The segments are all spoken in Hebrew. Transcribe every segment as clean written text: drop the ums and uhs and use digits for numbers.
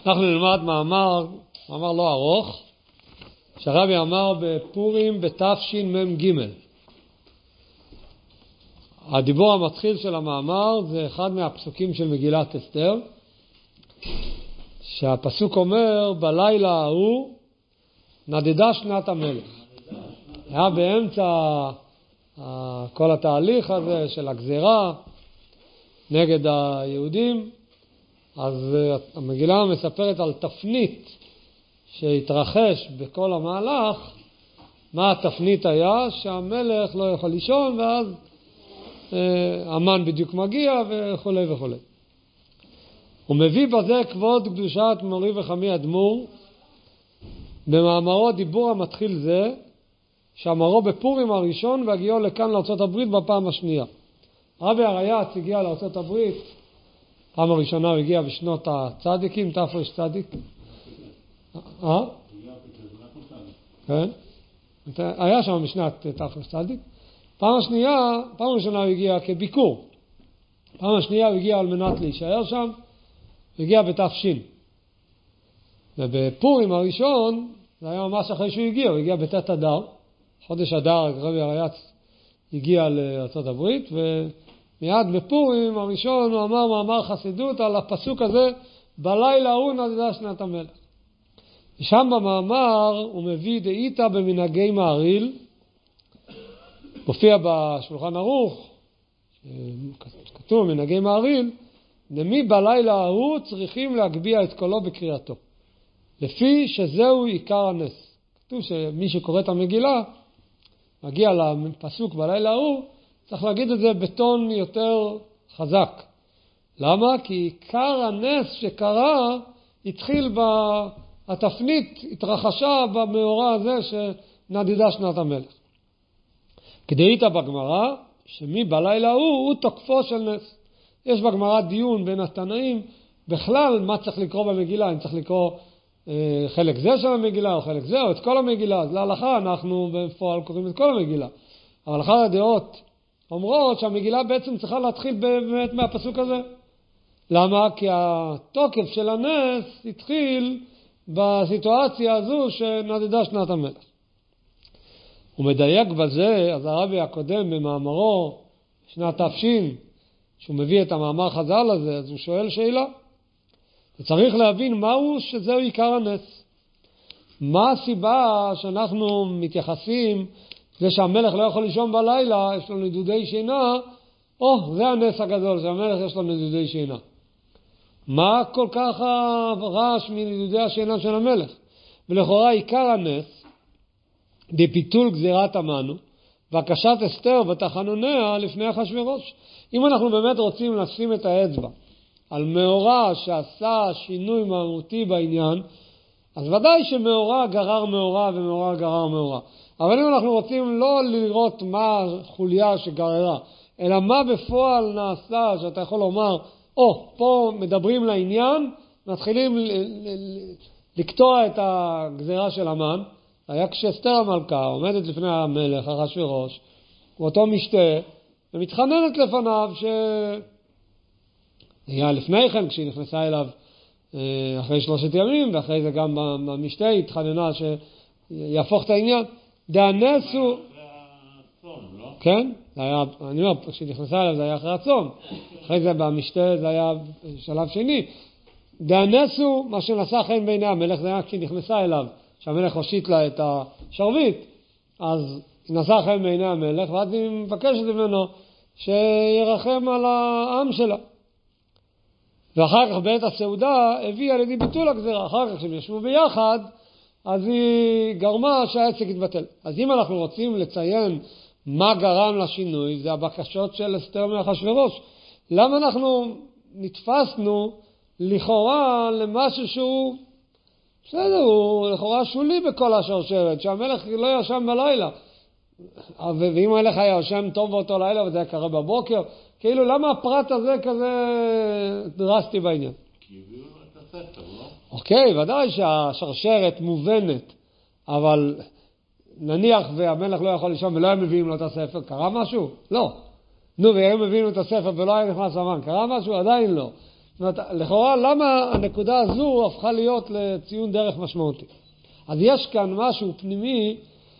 אנחנו נלמד מאמר לא ארוך, שהרבי אמר בפורים בתשמ"ג. הדיבור המתחיל של המאמר זה אחד מהפסוקים של מגילת אסתר, שהפסוק אומר, בלילה ההוא נדדה שנת המלך. היה באמצע כל התהליך הזה של הגזירה נגד היהודים, אז המגילה מספרת על תפנית שהתרחש בכל המהלך. מה התפנית היה? שהמלך לא יכול לישון, ואז המן בדיוק מגיע וכו' וכו'. הוא מביא בזה כבוד קדושת מורי וחמי אדמו"ר במאמרו דיבור המתחיל זה, שאמרו בפורים הראשון והגיעו לכאן לארצות הברית בפעם השנייה. רבי הריי"צ הגיע לארצות הברית, פעם הראשונה הוא הגיע בשנות הצדיקים, תפרש צדיק. כן? היה שם משנת תפרש צדיק. פעם ראשונה הוא הגיע כביקור. פעם השנייה הוא הגיע על מנת להישאר שם, הוא הגיע בתש"ן. ובפורים הראשון, זה היה ממש אחרי שהוא הגיע, הוא הגיע בתת אדר. חודש אדר רבי הריי"צ הגיע לארצות הברית, ומיד בפורים הראשון הוא אמר מאמר חסידות על הפסוק הזה, בלילה ההוא נדדה שנת המלך. ושם במאמר הוא מביא דאיתא במנהגי מעריל, מופיע בשולחן ערוך, כתוב מנהגי מעריל, למי בלילה ההוא צריכים להגביה את קולו בקריאתו, לפי שזהו עיקר הנס. כתוב שמי שקורא את המגילה, מגיע לפסוק בלילה ההוא, צריך להגיד את זה בטון יותר חזק. למה? כי עיקר הנס שקרה התחיל התפנית, התרחשה במאורע הזה שנדדה שנת המלך. כדאיתא בגמרא, שמי בלילה הוא תוקפו של נס. יש בגמרא דיון בין התנאים, בכלל מה צריך לקרוא במגילה, אם צריך לקרוא חלק זה של המגילה או חלק זה או את כל המגילה. אז להלכה אנחנו בפועל קוראים את כל המגילה. אבל אחת הדעות אומרות שהמגילה בעצם צריכה להתחיל באמת מהפסוק הזה. למה? כי התוקף של הנס התחיל בסיטואציה הזו שנדדה שנת המלך. הוא מדייק בזה, אז הרבי הקודם במאמרו שנת תש"ן, שהוא מביא את המאמר חז"ל הזה, אז הוא שואל שאלה. וצריך להבין מהו שזהו עיקר הנס. מה הסיבה שאנחנו מתייחסים זה שהמלך לא יכול לישון בלילה, יש לו נדודי שינה, זה הנס הגדול, שהמלך יש לו נדודי שינה. מה כל כך הרעש מנדודי השינה של המלך? ולכאורה עיקר הנס, בפיתול גזירת המנו, והקשת אסתר ותחנוניה לפני אחשוורוש. אם אנחנו באמת רוצים לשים את האצבע על מאורע שעשה שינוי מהותי בעניין, אז ודאי שמאורע גרר מאורע ומאורע גרר מאורע. אבל אם אנחנו רוצים לא לראות מה חוליה שגררה, אלא מה בפועל נעשה, שאתה יכול לומר, פה מדברים לעניין, מתחילים לקטוע את הגזירה של המן. היה כשאסתר המלכה עומדת לפני המלך אחשוורוש, ואותו משתה, ומתחננת לפניו היה לפני כן, כשהיא נכנסה אליו אחרי 3 ימים, ואחרי זה גם במשתה היא התחננה שיהפוך את העניין. דאנסו, כן? אני אומר, כשהיא נכנסה אליו זה היה אחרי הצום, אחרי זה במשתה זה היה שלב שני. דאנסו, מה שנשא חן בעיני המלך, זה היה כשהיא נכנסה אליו, שהמלך הושיט לה את השרביט, אז היא נשא חן בעיני המלך, ואז היא מבקשת ממנו שירחם על העם שלה. ואחר כך בעת הסעודה הביאה לידי ביטול הגזירה. אחר כך כשהם ישבו ביחד, אז היא גרמה שהעסק יתבטל. אז אם אנחנו רוצים לציין מה גרם לשינוי, זה הבקשות של אסתר מאחשוורוש. למה אנחנו נתפסנו לכאורה למשהו שהוא בסדר, הוא לכאורה שולי בכל השרשרת, שהמלך לא ישן בלילה. ואם המלך היה ישן טוב באותו לילה וזה היה קרה בבוקר, כאילו למה הפרט הזה כזה דרסטי בעניין? כי הביאו את הספר, לא? אוקיי, ודאי שהשרשרת מובנת, אבל נניח והמלך לא יכול לישון ולא הם מביאים לו את הספר, קרה משהו? לא. והם מביאים לו את הספר ולא היה נכנס למן, קרה משהו? עדיין לא. זאת אומרת, לכאורה, למה הנקודה הזו הפכה להיות לציון דרך משמעותי? אז יש כאן משהו פנימי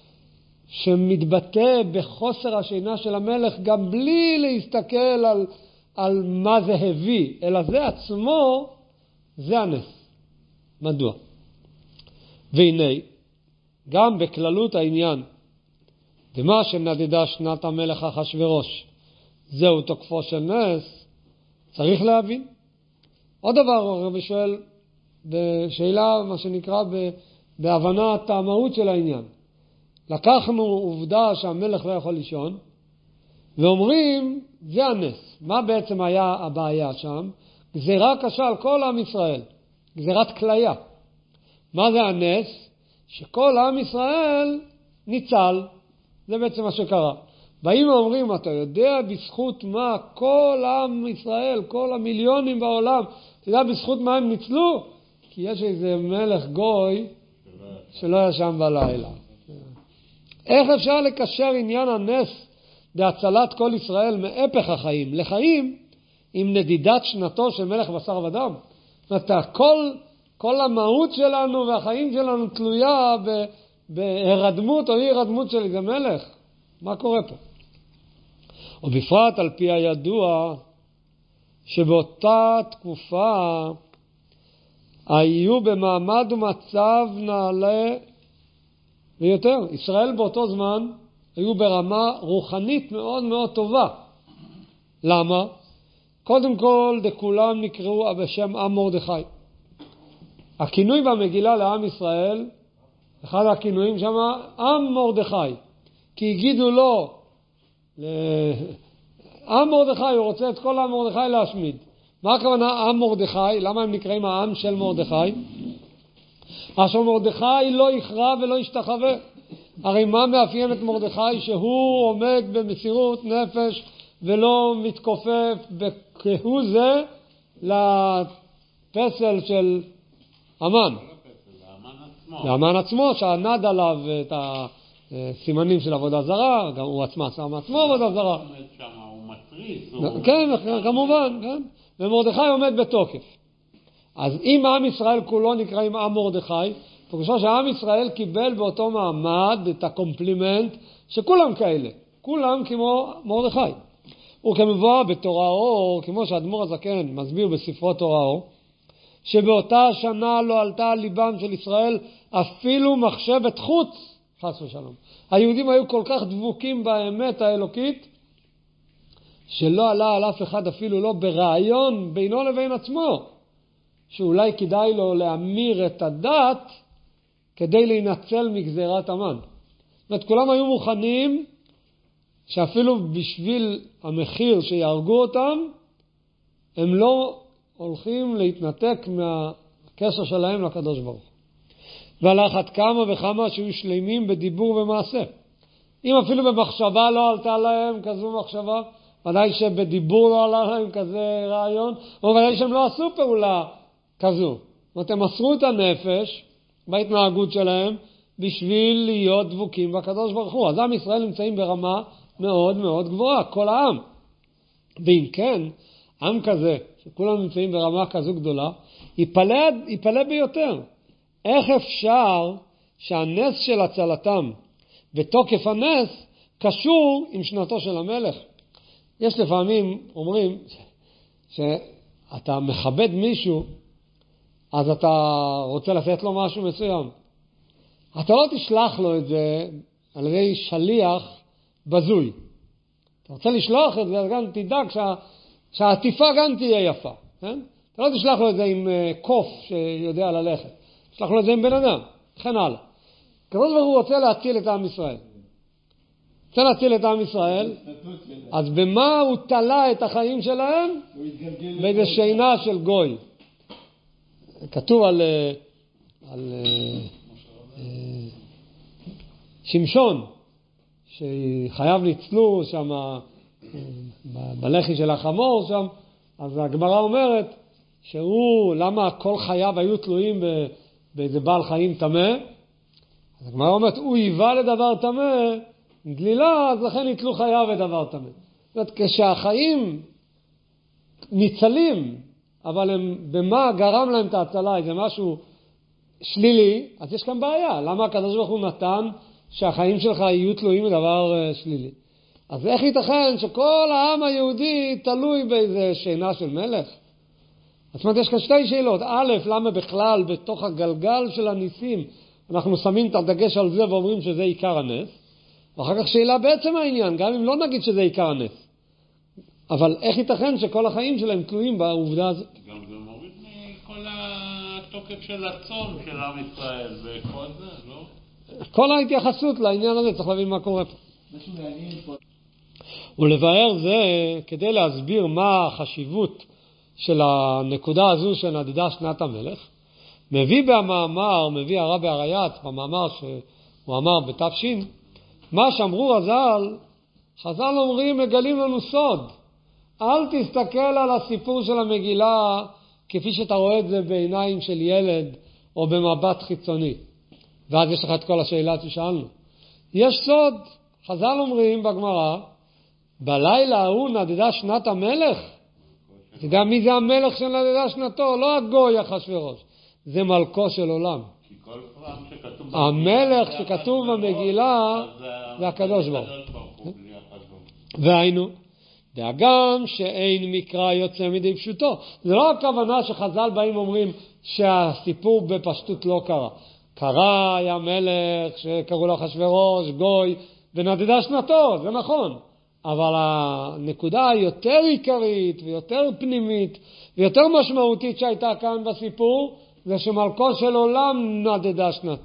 שמתבטא בחוסר השינה של המלך, גם בלי להסתכל על מה זה הביא, אלא זה עצמו, זה הנס. מדוע? והנה, גם בכללות העניין, ומה שנדדה שנת המלך אחשוורוש, זהו תוקפו של נס, צריך להבין. עוד דבר, הרב שואל, בשאלה, מה שנקרא, בהבנת המהות של העניין. לקחנו עובדה שהמלך לא יכול לישון, ואומרים, זה הנס. מה בעצם היה הבעיה שם? גזירה קשה על כל עם ישראל. גזירת כליה. מה זה הנס? שכל עם ישראל ניצל. זה בעצם מה שקרה. באים ואומרים, אתה יודע בזכות מה כל עם ישראל, כל המיליונים בעולם, אתה יודע בזכות מה הם ניצלו? כי יש איזה מלך גוי שלא ישן בלילה. איך אפשר לקשר עניין הנס בהצלת כל ישראל מהפך החיים לחיים עם נדידת שנתו של מלך בשר ודם? זאת אומרת, כל המהות שלנו והחיים שלנו תלויה בהרדמות או אי הרדמות של איזה מלך. מה קורה פה? ובפרט על פי הידוע שבאותה תקופה היו במעמד ומצב נעלה ויותר. ישראל באותו זמן היו ברמה רוחנית מאוד מאוד טובה. למה? קודם כל, דכולם נקראו בשם עם מרדכי. הכינוי במגילה לעם ישראל, אחד הכינויים שם, עם מרדכי. כי הגידו לו, עם מרדכי, הוא רוצה את כל עם מרדכי להשמיד. מה הכוונה עם מרדכי? למה הם נקראים העם של מרדכי? אשר מרדכי לא יכרע ולא ישתחווה. הרי מה מאפיין את מרדכי? שהוא עומד במסירות נפש ולא מתכופף כהוא זה לפסל של המן. להמן עצמו, שענד עליו את הסימנים של עבודה זרה, גם הוא עצמו שם עצמו עבודה זרה. הוא מטריס. כן, כמובן, כן. ומרדכי עומד בתוקף. אז אם עם ישראל כולו נקראים עם מרדכי, פרושו שעם ישראל קיבל באותו מעמד את הקומפלימנט שכולם כאלה, כולם כמו מרדכי. וכמובן בתורה אור, כמו שהאדמו"ר הזקן מסביר בספרו תורה אור, שבאותה השנה לא עלתה על ליבם של ישראל אפילו מחשבת חוץ, חס ושלום. היהודים היו כל כך דבוקים באמת האלוקית, שלא עלה על אף אחד אפילו לא ברעיון בינו לבין עצמו, שאולי כדאי לו להמיר את הדת כדי להינצל מגזירת המן. זאת אומרת, כולם היו מוכנים שאפילו בשביל המחיר שיהרגו אותם, הם לא הולכים להתנתק מהקשר שלהם לקדוש ברוך. ועל אחת כמה וכמה שהיו שלמים בדיבור ומעשה. אם אפילו במחשבה לא עלתה להם כזו מחשבה, ודאי שבדיבור לא עלה להם כזה רעיון, או ודאי שהם לא עשו פעולה כזו. זאת אומרת, הם מסרו את הנפש בהתנהגות שלהם בשביל להיות דבוקים בקדוש ברוך הוא. אז עם ישראל נמצאים ברמה מאוד מאוד גבוהה, כל העם. ואם כן, עם כזה, שכולם נמצאים ברמה כזו גדולה, ייפלא ביותר. איך אפשר שהנס של הצלתם בתוקף הנס קשור עם שנתו של המלך? יש לפעמים אומרים שאתה מכבד מישהו, אז אתה רוצה לתת לו משהו מסוים. אתה לא תשלח לו את זה על ידי שליח בזוי. אתה רוצה לשלוח את זה, אז גם תדאג שהעטיפה גם תהיה יפה. כן? אתה לא תשלח לו את זה עם קוף שיודע ללכת. תשלח לו את זה עם בן אדם, וכן הלאה. הקדוש ברוך הוא רוצה להציל את עם ישראל. רוצה להציל את עם ישראל, אז במה הוא תלה את החיים שלהם? באיזה שינה של גוי. כתוב על שמשון, שחייו ניצלו שם בלחי של החמור שם, אז הגמרא אומרת שהוא, למה כל חייו היו תלויים באיזה בעל חיים תמה? אז הגמרא אומרת, הוא היווה לדבר תמה, דלילה, אז לכן יתלו חייו לדבר תמה. זאת אומרת, כשהחיים ניצלים אבל במה גרם להם את ההצלה, איזה משהו שלילי, אז יש כאן בעיה. למה הקדוש ברוך הוא נתן שהחיים שלך יהיו תלויים בדבר שלילי? אז איך ייתכן שכל העם היהודי תלוי באיזה שינה של מלך? זאת אומרת, יש כאן שתי שאלות. א', למה בכלל בתוך הגלגל של הניסים אנחנו שמים את הדגש על זה ואומרים שזה עיקר הנס? ואחר כך שאלה בעצם העניין, גם אם לא נגיד שזה עיקר הנס. אבל איך ייתכן שכל החיים שלהם תלויים בעובדה הזאת? גם זה מוריד מכל התוקף של הצום של עם ישראל וכל זה, לא? כל ההתייחסות לעניין הזה, צריך להבין מה קורה פה. משהו מעניין פה. ולבאר זה, כדי להסביר מה החשיבות של הנקודה הזו שנדדה שנת המלך, מביא הרבי הריי"צ במאמר שהוא אמר בתש"ין, מה שאמרו חז"ל אומרים, מגלים לנו סוד. אל תסתכל על הסיפור של המגילה כפי שאתה רואה את זה בעיניים של ילד או במבט חיצוני. ואז יש לך את כל השאלה ששאלנו. יש סוד, חז"ל אומרים בגמרא, בלילה ההוא נדדה שנת המלך. אתה יודע מי זה המלך שנדדה שנתו? לא הגוי אחשוורוש, זה מלכו של עולם. המלך שכתוב במגילה זה הקדוש ברוך הוא. והיינו, והגם שאין מקרא יוצא מדי פשוטו. זה לא הכוונה שחז"ל באים אומרים שהסיפור בפשטות לא קרה. קרה, היה מלך שקראו לו אחשוורוש, גוי, ונדדה שנתו, זה נכון. אבל הנקודה היותר עיקרית ויותר פנימית ויותר משמעותית שהייתה כאן בסיפור, זה שמלכו של עולם נדדה שנתו.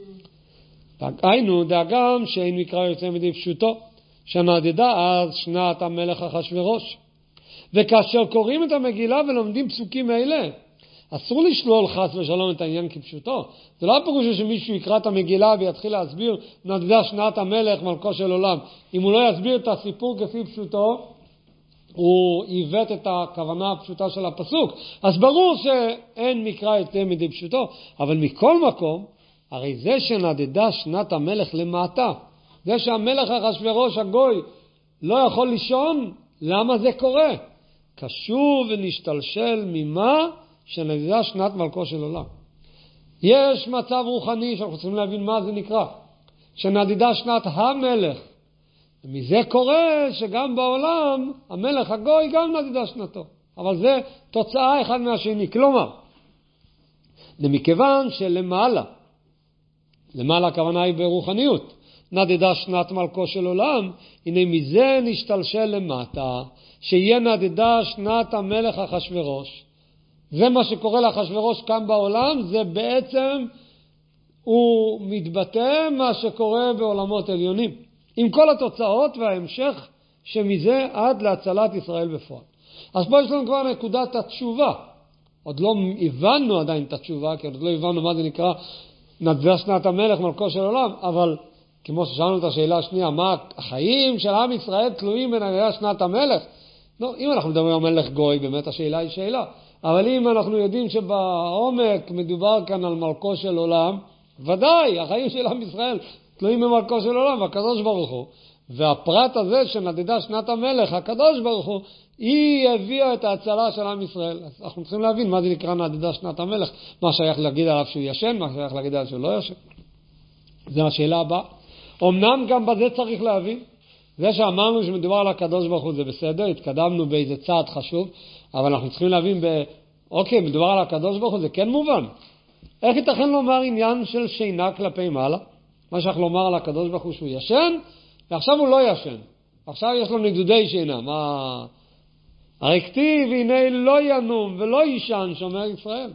היינו, דאגם שאין מקרא יוצא מדי פשוטו, שנדדה אז שנת המלך אחשוורוש. וכאשר קוראים את המגילה ולומדים פסוקים אלה, אסור לשלול חס ושלום את העניין כפשוטו. זה לא הפירוש שמישהו יקרא את המגילה ויתחיל להסביר נדדה שנת המלך מלכו של עולם. אם הוא לא יסביר את הסיפור כפי פשוטו, הוא עיוות את הכוונה הפשוטה של הפסוק. אז ברור שאין מקרא יוצא מדי פשוטו, אבל מכל מקום, הרי זה שנדדה שנת המלך למטה, זה שהמלך אחשוורוש הגוי לא יכול לישון, למה זה קורה? קשור ונשתלשל ממה שנדדה שנת מלכו של עולם. יש מצב רוחני שאנחנו צריכים להבין מה זה נקרא, שנדדה שנת המלך. ומזה קורה שגם בעולם המלך הגוי גם נדדה שנתו. אבל זה תוצאה אחד מהשני. כלומר, מכיוון שלמעלה, למעלה הכוונה היא ברוחניות, נדדה שנת מלכו של עולם, הנה מזה נשתלשל למטה, שיהיה נדדה שנת המלך אחשוורוש. זה מה שקורה לאחשוורוש כאן בעולם, זה בעצם, הוא מתבטא מה שקורה בעולמות עליונים. עם כל התוצאות וההמשך שמזה עד להצלת ישראל בפועל. אז פה יש לנו כבר נקודת התשובה. עוד לא הבנו עדיין את התשובה, כי עוד לא הבנו מה זה נקרא נדדה שנת המלך מלכו של עולם, אבל כמו ששאלנו את השאלה השנייה, מה החיים של עם ישראל תלויים בנדדה שנת המלך? לא, אם אנחנו מדברים על מלך גוי, באמת השאלה היא שאלה. אבל אם אנחנו יודעים שבעומק מדובר כאן על מלכו של עולם, ודאי, החיים של עם ישראל תלויים במלכו של עולם, הקדוש ברוך הוא. והפרט הזה שנדדה שנת המלך, הקדוש ברוך הוא, היא הביאה את ההצלה של עם ישראל. אז אנחנו צריכים להבין מה זה נקרא נדדה שנת המלך, מה שייך להגיד עליו שהוא ישן, מה שייך להגיד עליו שהוא לא ישן. זו השאלה הבאה. אמנם גם בזה צריך להבין, זה שאמרנו שמדובר על הקדוש ברוך הוא זה בסדר, התקדמנו באיזה צעד חשוב, אבל אנחנו צריכים להבין אוקיי, מדובר על הקדוש ברוך הוא, זה כן מובן. איך ייתכן לומר עניין של שינה כלפי מעלה? מה שאנחנו לומר על הקדוש ברוך הוא שהוא ישן, ועכשיו הוא לא ישן. עכשיו יש לו נדודי שינה. מה? הרי כתיב, הנה לא ינום ולא ישן, שומר ישראל.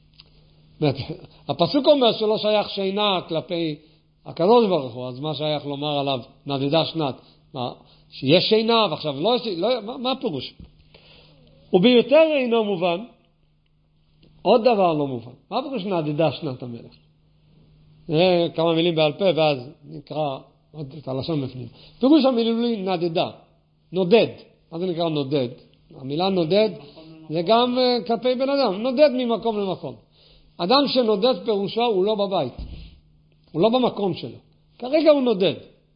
הפסוק אומר שלא שייך שינה כלפי הקדוש ברוך הוא, אז מה שייך לומר עליו נדדה שנת? שיש שינה ועכשיו לא, מה הפירוש? וביותר אינו מובן, עוד דבר לא מובן. מה הפירוש נדדה שנת המלך? נראה כמה מילים בעל פה ואז נקרא עוד את הלשון בפנים. פירוש המילים נדדה, נודד. מה זה נקרא נודד? המילה נודד זה גם כלפי בן אדם, נודד ממקום למקום. אדם שנודד פירושו הוא לא בבית, הוא לא במקום שלו, כרגע הוא נודד.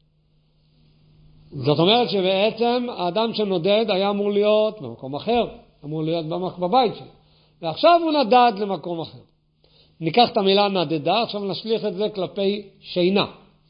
זאת אומרת שבעצם האדם שנודד היה אמור להיות במקום אחר, אמור להיות בבית שלו. ועכשיו הוא נדד למקום אחר. ניקח את המילה נדדה, עכשיו נשליך את זה כלפי שינה.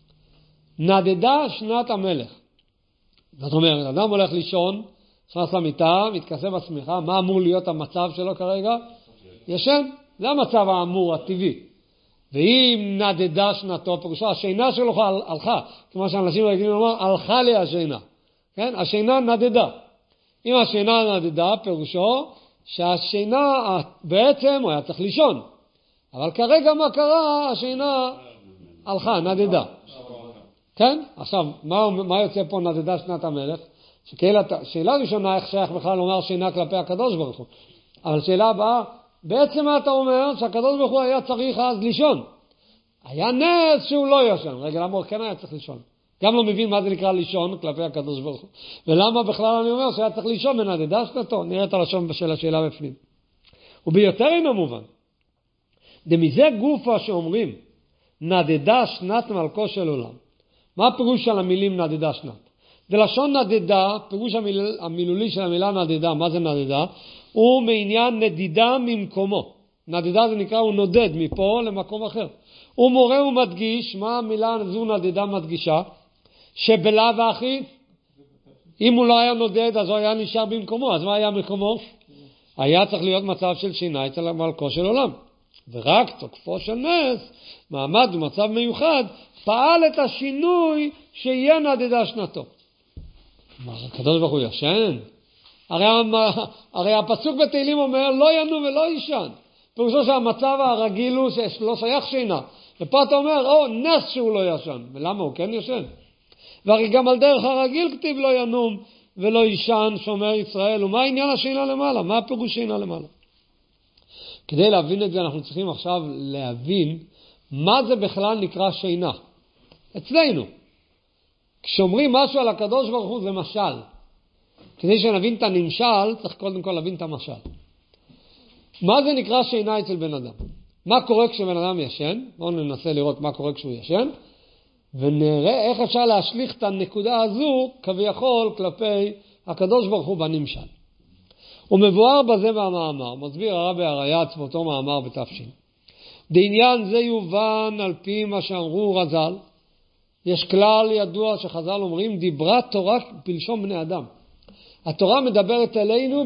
נדדה שנת המלך. זאת אומרת, אדם הולך לישון, נכנס למיטה, מתכסה בשמיכה, מה אמור להיות המצב שלו כרגע? ישן. זה המצב האמור, הטבעי. ואם נדדה שנתו, פירושו, השינה שלו הלכה. כמו שאנשים רגילים לומר, הלכה לי השינה. כן? השינה נדדה. אם השינה נדדה, פירושו, שהשינה בעצם הוא היה צריך לישון. אבל כרגע מה קרה? השינה הלכה, נדדה. כן? עכשיו, מה יוצא פה נדדה שנת המלך? שאלה ראשונה, איך שייך בכלל לומר שינה כלפי הקדוש ברוך הוא. אבל שאלה הבאה, בעצם מה אתה אומר? שהקדוש ברוך הוא היה צריך אז לישון. היה נס שהוא לא ישן. רגע, למה הוא כן היה צריך לישון? גם לא מבין מה זה נקרא לישון כלפי הקדוש ברוך הוא. ולמה בכלל אני אומר שהיה צריך לישון בנדדה שנתו? נראה את הלשון של השאלה בפנים. וביותר אינו מובן. דמזה גופה שאומרים, נדדה שנת מלכו של עולם. מה הפירוש של המילים נדדה שנת? בלשון נדדה, פירוש המילולי של המילה נדדה, מה זה נדדה? הוא מעניין נדידה ממקומו. נדדה זה נקרא, הוא נודד מפה למקום אחר. הוא מורה ומדגיש, מה המילה הזו נדדה מדגישה? שבלה ואחי, אם הוא לא היה נודד, אז הוא היה נשאר במקומו. אז מה היה מקומו? היה צריך להיות מצב של שינה אצל המלכו של עולם. ורק תוקפו של נס, מעמד ומצב מיוחד, פעל את השינוי נדדה שנתו. מה, הקדוש ברוך הוא ישן? הרי הפסוק בתהילים אומר, לא ינו ולא ישן. פירושו שהמצב הרגיל הוא שלא שייך שינה. ופה אתה אומר, נס שהוא לא ישן. ולמה הוא כן ישן? והרי גם על דרך הרגיל כתיב לא ינום ולא ישן שומר ישראל. ומה העניין השינה למעלה? מה הפירוש שינה למעלה? כדי להבין את זה אנחנו צריכים עכשיו להבין מה זה בכלל נקרא שינה. אצלנו. כשאומרים משהו על הקדוש ברוך הוא זה משל. כדי שנבין את הנמשל צריך קודם כל להבין את המשל. מה זה נקרא שינה אצל בן אדם? מה קורה כשבן אדם ישן? בואו ננסה לראות מה קורה כשהוא ישן. ונראה איך אפשר להשליך את הנקודה הזו כביכול כלפי הקדוש ברוך הוא בנמשל. הוא מבואר בזה במאמר, מסביר הרבי הרייץ באותו מאמר בתפשין. בעניין זה יובן על פי מה שאמרו רז"ל, יש כלל ידוע שחז"ל אומרים, דיברה תורה בלשון בני אדם. התורה מדברת אלינו,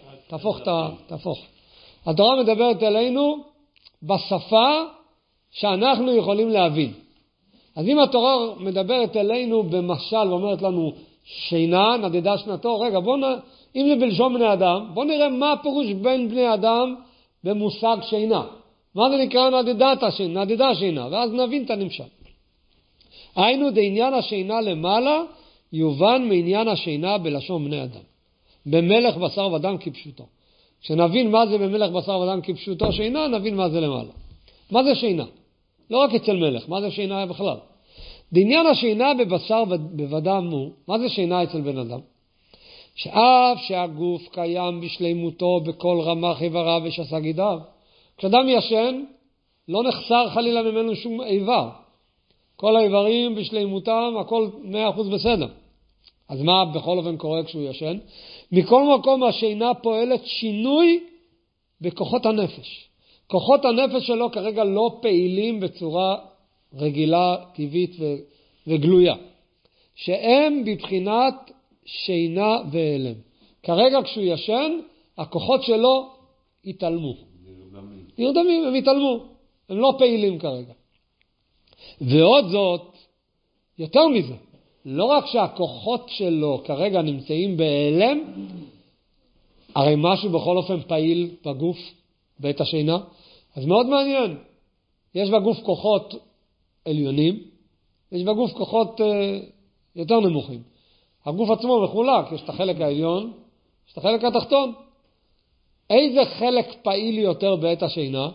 תהפוך. התורה מדברת אלינו בשפה שאנחנו יכולים להבין. אז אם התורה מדברת אלינו במשל ואומרת לנו שינה, נדדה שנתו, רגע, אם זה בלשון בני אדם, בוא נראה מה הפירוש בין בני אדם במושג שינה. מה זה נקרא נדדה שינה, ואז נבין את הנמשל. היינו דעניין השינה למעלה, יובן מעניין השינה בלשון בני אדם. במלך בשר ודם כפשוטו. כשנבין מה זה במלך בשר ודם כפשוטו שינה, נבין מה זה למעלה. מה זה שינה? לא רק אצל מלך, מה זה שינה בכלל? דעניין השינה בבשר ובדם הוא, מה זה שינה אצל בן אדם? שאף שהגוף קיים בשלימותו בכל רמ"ח איבריו ושס"ה גידיו. כשאדם ישן, לא נחסר חלילה ממנו שום איבר. כל האיברים בשלימותם, הכל 100% בסדר. אז מה בכל אופן קורה כשהוא ישן? מכל מקום השינה פועלת שינוי בכוחות הנפש. כוחות הנפש שלו כרגע לא פעילים בצורה רגילה, טבעית וגלויה. שהם בבחינת שינה ואלם. כרגע כשהוא ישן, הכוחות שלו יתעלמו. נרדמים, הם יתעלמו. הם לא פעילים כרגע. ועוד זאת, יותר מזה, לא רק שהכוחות שלו כרגע נמצאים בהיעלם, הרי משהו בכל אופן פעיל בגוף, בעת השינה, אז מאוד מעניין. יש בגוף כוחות עליונים, יש בגוף כוחות יותר נמוכים. הגוף עצמו מחולק, יש את החלק העליון, יש את החלק התחתון. איזה חלק פעיל יותר בעת השינה?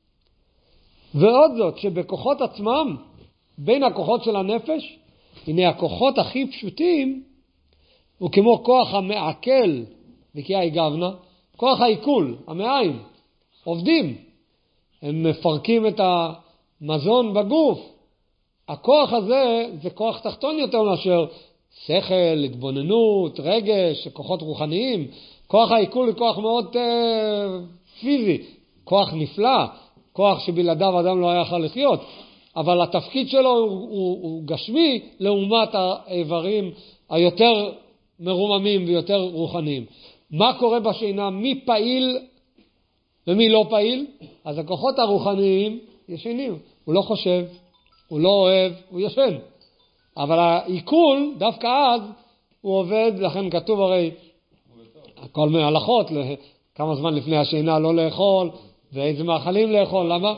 ועוד זאת, שבכוחות עצמם, בין הכוחות של הנפש, הנה הכוחות הכי פשוטים, הוא כמו כוח המעכל, וקיאי גבנה, כוח העיכול, המעיים, עובדים. הם מפרקים את המזון בגוף. הכוח הזה זה כוח תחתון יותר מאשר שכל, התבוננות, רגש, כוחות רוחניים. כוח העיכול הוא כוח מאוד פיזי, כוח נפלא, כוח שבלעדיו אדם לא היה יכול לחיות, אבל התפקיד שלו הוא גשמי לעומת האיברים היותר מרוממים ויותר רוחניים. מה קורה בשינה? מי פעיל ומי לא פעיל? אז הכוחות הרוחניים ישנים. הוא לא חושב, הוא לא אוהב, הוא ישן. אבל העיכול, דווקא אז, הוא עובד, לכן כתוב הרי, כל מיני הלכות, כמה זמן לפני השינה לא לאכול, ואיזה מאכלים לאכול, למה?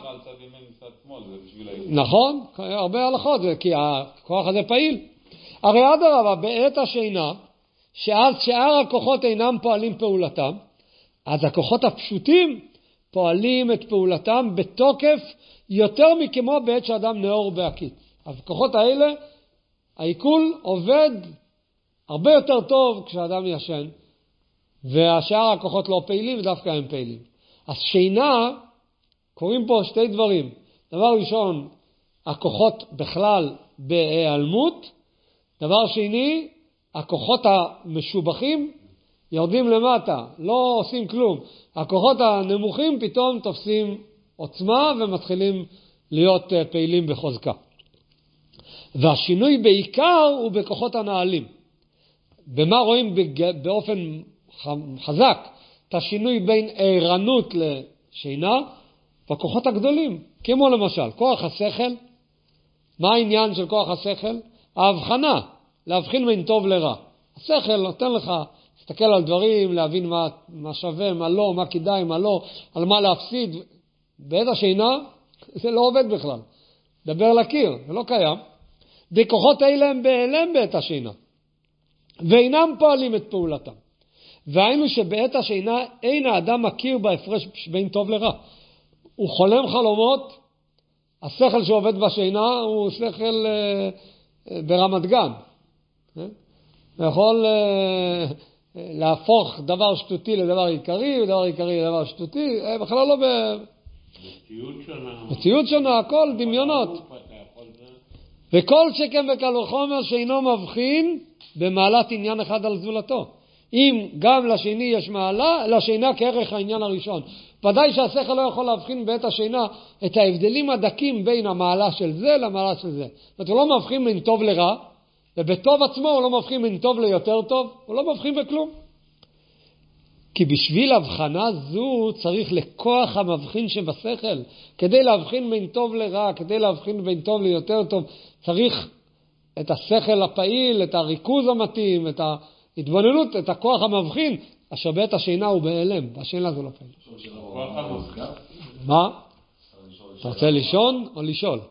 נכון, הרבה הלכות, כי הכוח הזה פעיל. הרי אדרבה, בעת השינה, שאז שאר הכוחות אינם פועלים פעולתם, אז הכוחות הפשוטים פועלים את פעולתם בתוקף יותר מכמו בעת שאדם נאור בהקיץ. אז הכוחות האלה, העיכול עובד הרבה יותר טוב כשאדם ישן, והשאר הכוחות לא פעילים ודווקא הם פעילים. אז שינה, קוראים פה שתי דברים. דבר ראשון, הכוחות בכלל בהיעלמות. דבר שני, הכוחות המשובחים יורדים למטה, לא עושים כלום. הכוחות הנמוכים פתאום תופסים עוצמה ומתחילים להיות פעילים בחוזקה. והשינוי בעיקר הוא בכוחות הנעלים. במה רואים באופן חזק את השינוי בין ערנות לשינה? בכוחות הגדולים, כמו למשל כוח השכל. מה העניין של כוח השכל? ההבחנה, להבחין בין טוב לרע. השכל נותן לך להסתכל על דברים, להבין מה שווה, מה לא, מה כדאי, מה לא, על מה להפסיד. בעת השינה זה לא עובד בכלל. דבר לקיר, זה לא קיים. בכוחות האלה הם בהיעלם בעת השינה, ואינם פועלים את פעולתם. והיינו שבעת השינה אין האדם מכיר בהפרש בין טוב לרע. הוא חולם חלומות, השכל שעובד בשינה הוא שכל ברמת גן. יכול להפוך דבר שטותי לדבר עיקרי, ודבר עיקרי לדבר שטותי, בכלל לא מציאות שונה, הכל דמיונות. וכל שכן וקל וחומר שאינו מבחין במעלת עניין אחד על זולתו. אם גם לשני יש מעלה, לשינה כערך העניין הראשון. ודאי שהשכל לא יכול להבחין בעת השינה את ההבדלים הדקים בין המעלה של זה למעלה של זה. זאת אומרת, הוא לא מבחין בין טוב לרע, ובטוב עצמו הוא לא מבחין בין טוב ליותר טוב, הוא לא מבחין בכלום. כי בשביל הבחנה זו צריך לכוח המבחין שבשכל. כדי להבחין בין טוב לרע, כדי להבחין בין טוב ליותר טוב, צריך את השכל הפעיל, את הריכוז המתאים, את ההתבוננות, את הכוח המבחין, אשר בעת השינה הוא בהיעלם. השינה זה לא פעיל. מה? אתה רוצה לישון או לשאול?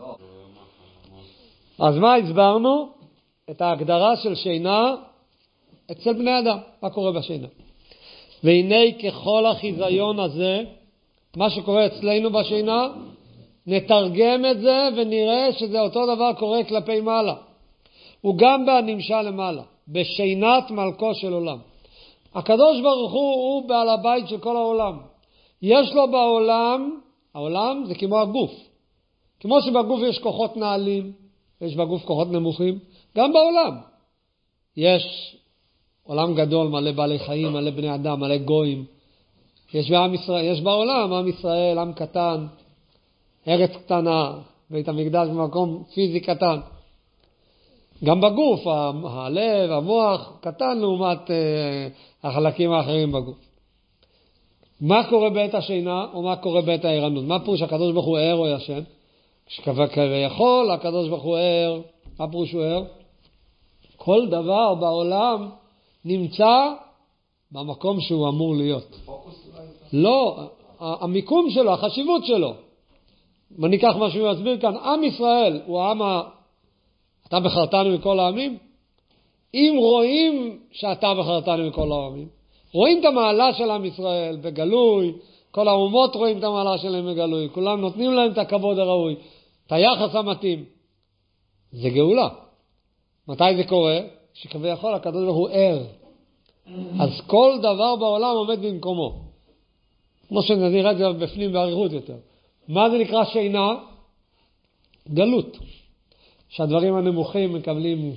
אז מה הסברנו? את ההגדרה של שינה אצל בני אדם. מה קורה בשינה? והנה ככל החיזיון הזה, מה שקורה אצלנו בשינה, נתרגם את זה ונראה שזה אותו דבר קורה כלפי מעלה. הוא גם בהנמשל למעלה, בשינת מלכו של עולם. הקדוש ברוך הוא בעל הבית של כל העולם. יש לו בעולם, העולם זה כמו הגוף. כמו שבגוף יש כוחות נעלים, יש בגוף כוחות נמוכים, גם בעולם. יש עולם גדול, מלא בעלי חיים, מלא בני אדם, מלא גויים. יש בעם ישראל, יש בעולם, עם ישראל, עם קטן, ארץ קטנה, בית המקדש במקום פיזי קטן. גם בגוף, הלב, המוח, קטן לעומת החלקים האחרים בגוף. מה קורה בעת השינה, או מה קורה בעת הערנות? מה פירוש הקדוש ברוך הוא ער או ישן? כשכביכול הקדוש ברוך הוא ער, מה פירוש הוא ער? כל דבר בעולם נמצא במקום שהוא אמור להיות. לא, המיקום שלו, החשיבות שלו. מה ניקח מה שהוא מסביר כאן, עם ישראל הוא העם, אתה בחרתנו מכל העמים? אם רואים שאתה בחרתנו מכל העמים, רואים את המעלה של עם ישראל בגלוי, כל האומות רואים את המעלה שלהם בגלוי, כולם נותנים להם את הכבוד הראוי, את היחס המתאים. זה גאולה. מתי זה קורה? שכביכול הקדוש ברוך הוא ער. אז כל דבר בעולם עומד במקומו. כמו שנראה את זה בפנים בעריכות יותר. מה זה נקרא שינה? גלות. שהדברים הנמוכים מקבלים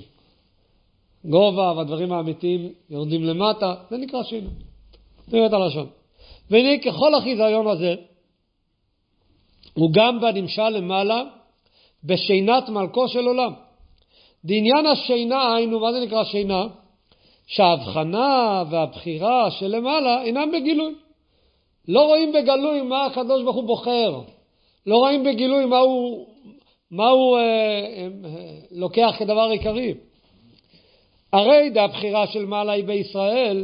גובה, והדברים האמיתיים יורדים למטה, זה נקרא שינה. תראה את הלשון. והנה ככל החיזיון הזה, הוא גם בנמשל למעלה, בשינת מלכו של עולם. בעניין השינה, היינו, מה זה נקרא שינה? שההבחנה והבחירה של למעלה אינם בגילוי. לא רואים בגלוי מה הקדוש ברוך הוא בוחר. לא רואים בגילוי מה הוא לוקח כדבר עיקרי. הרי הבחירה של מעלה היא בישראל,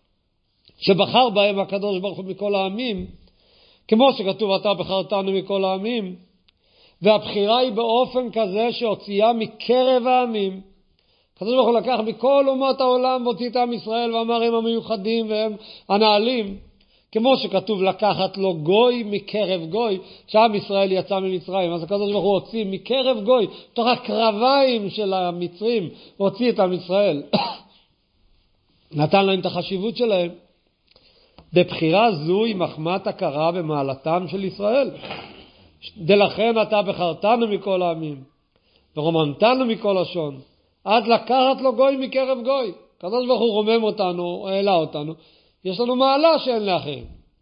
שבחר בהם הקדוש ברוך הוא מכל העמים, כמו שכתוב אתה בחרתנו מכל העמים, והבחירה היא באופן כזה שהוציאה מקרב העמים. הקדוש ברוך הוא לקח מכל אומות העולם והוציא את עם ישראל ואמר הם המיוחדים והם הנעלים, כמו שכתוב לקחת לו גוי מקרב גוי, שעם ישראל יצא ממצרים. אז הקדוש ברוך הוא הוציא מקרב גוי, תוך הקרביים של המצרים, הוציא את עם ישראל. נתן להם את החשיבות שלהם. בבחירה זו היא מחמת הכרה במעלתם של ישראל. דלכן אתה בחרתנו מכל העמים, ורוממתנו מכל לשון, עד לקחת לו גוי מקרב גוי. הקדוש ברוך הוא רומם אותנו, העלה אותנו. יש לנו מעלה שאין לאחרים.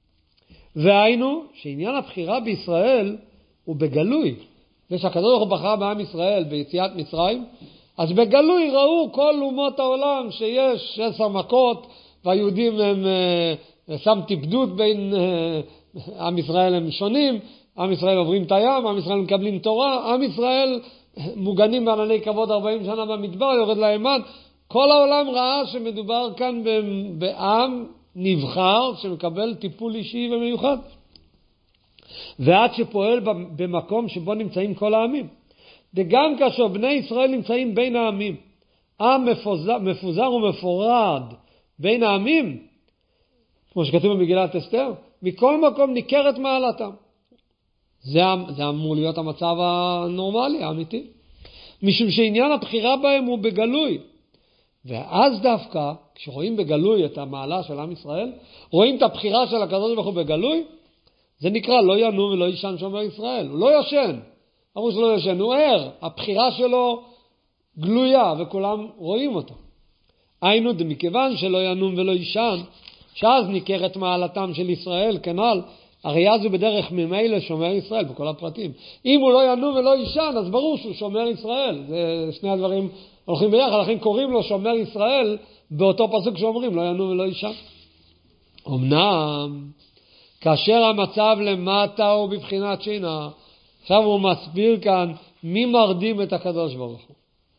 והיינו שעניין הבחירה בישראל הוא בגלוי. ושהקדוש ברוך הוא בחר בעם ישראל ביציאת מצרים, אז בגלוי ראו כל אומות העולם שיש 10 מכות, והיהודים הם שם תבדות בין עם ישראל הם שונים, עם ישראל עוברים את הים, עם ישראל מקבלים תורה, עם ישראל מוגנים בענני כבוד 40 שנה במדבר, יורד לימן. כל העולם ראה שמדובר כאן בעם נבחר שמקבל טיפול אישי ומיוחד. ועד שפועל במקום שבו נמצאים כל העמים. וגם כאשר בני ישראל נמצאים בין העמים, עם מפוזר ומפורד בין העמים, כמו שכתוב במגילת אסתר, מכל מקום ניכרת מעלתם. זה אמור להיות המצב הנורמלי, האמיתי. משום שעניין הבחירה בהם הוא בגלוי. ואז דווקא, כשרואים בגלוי את המעלה של עם ישראל, רואים את הבחירה של הקדוש ברוך הוא בגלוי, זה נקרא לא ינום ולא ישן שומר ישראל. הוא לא ישן. אמרו שלא ישן, הוא ער. הבחירה שלו גלויה וכולם רואים אותה. היינו מכיוון שלא ינום ולא ישן, שאז ניכרת מעלתם של ישראל, כנ"ל, הרי אז הוא בדרך ממילא שומר ישראל בכל הפרטים. אם הוא לא ינום ולא ישן, אז ברור שהוא שומר ישראל. זה שני הדברים הולכים ביחד, לכן קוראים לו שומר ישראל באותו פסוק שאומרים לא ינום ולא ישן. אמנם, כאשר המצב למטה הוא בבחינת שינה, עכשיו הוא מסביר כאן מי מרדים את הקדוש ברוך הוא.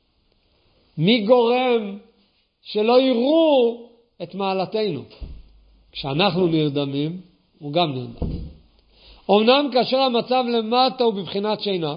מי גורם שלא יראו את מעלתנו. כשאנחנו נרדמים, הוא גם נרדם. אמנם כאשר המצב למטה הוא בבחינת שינה,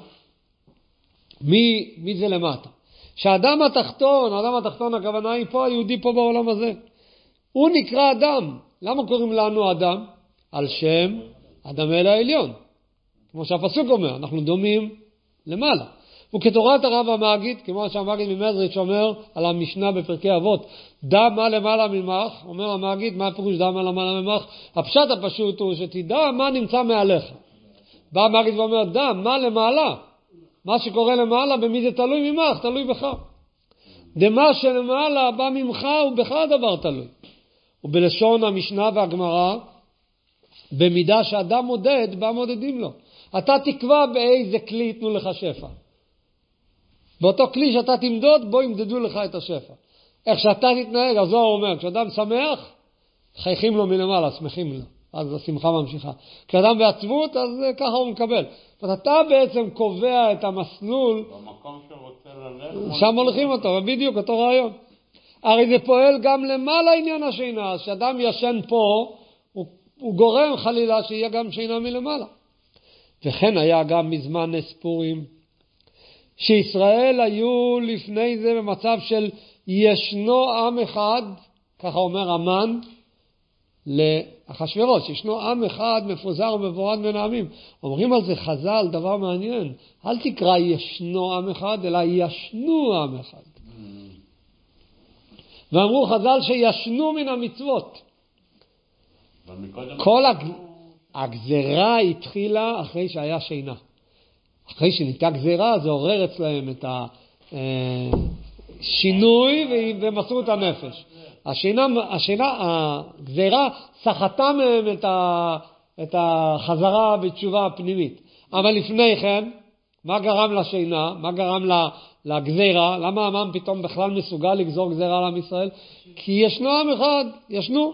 מי זה למטה? שהאדם התחתון, האדם התחתון הכוונה היא פה, היהודי פה בעולם הזה. הוא נקרא אדם. למה קוראים לנו אדם? על שם אדם אל העליון. כמו שהפסוק אומר, אנחנו דומים למעלה. וכתורת הרב המגיד, כמו שהמגיד ממזריץ' אומר על המשנה בפרקי אבות, דע מה למעלה ממך, אומר המגיד, מה הפירוש דע מה למעלה ממך? הפשט הפשוט הוא שתדע מה נמצא מעליך. בא המגיד ואומר, דע מה למעלה, מה שקורה למעלה, במי זה תלוי ממך, תלוי בך. דמה שלמעלה בא ממך ובך הדבר תלוי. ובלשון המשנה והגמרא, במידה שאדם מודד, בה מודדים לו. אתה תקבע באיזה כלי יתנו לך שפע. באותו כלי שאתה תמדוד, בו ימדדו לך את השפע. איך שאתה תתנהג, הזוהר אומר, כשאדם שמח, חייכים לו מלמעלה, שמחים לו. אז השמחה ממשיכה. כשאדם בעצבות, אז ככה הוא מקבל. אתה בעצם קובע את המסלול. במקום שרוצה ללכת. שם הולכים אותו, בדיוק אותו רעיון. הרי זה פועל גם למעלה עניין השינה. שאדם ישן פה, הוא גורם חלילה שיהיה גם שינה מלמעלה. וכן היה גם מזמן נס פורים, שישראל היו לפני זה במצב של ישנו עם אחד, ככה אומר המן לאחשוורוש, ישנו עם אחד מפוזר ומבורד בין העמים. אומרים על זה חז"ל דבר מעניין, אל תקרא ישנו עם אחד, אלא ישנו עם אחד. ואמרו חז"ל שישנו מן המצוות. כל הגזרה התחילה אחרי שהיה שינה. אחרי שניתה גזירה, זה עורר אצלהם את השינוי ומסרו את הנפש. הגזירה סחטה מהם את החזרה בתשובה הפנימית. אבל לפני כן, מה גרם לשינה? מה גרם לגזירה? למה המן פתאום בכלל מסוגל לגזור גזירה על עם ישראל? כי ישנו עם אחד, ישנו.